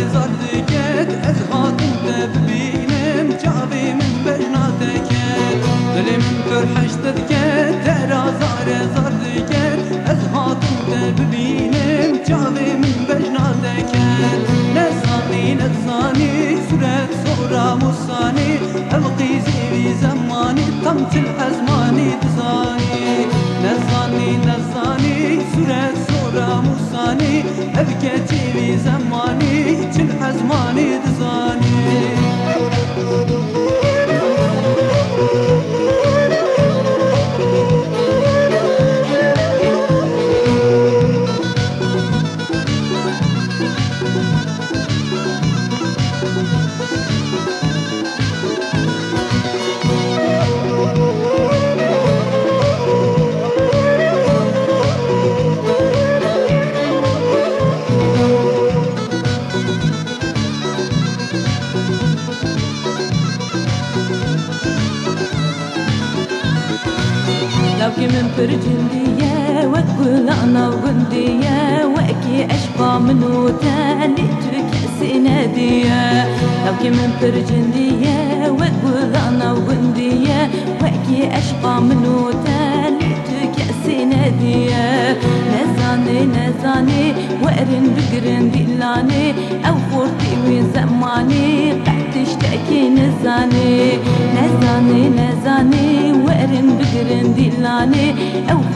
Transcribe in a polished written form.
زار دکت از هاتم تبینم جاوی من بجناتکت دلی من پر حشت دکت ترا زار دکت از هاتم تبینم جاوی من بجناتکت نزانی سورة صورة مصاني أبقي زيري زماني طمت الأزماني تزاني نزاني سورة صورة مصاني أبقي زيري زماني الأزماني تزاني لوكي من برجندية وتقول أنا وندية وأكي أشبع منو تاني تكسي نادية لوكي من برجندية وتقول أنا وندية وأكي أشبع منو تاني تكسي نادية نزاني وأرن بقرن دلاني أو خورتي وزماني قاعد تشتكي نزاني وأرن بقرن دلاني أو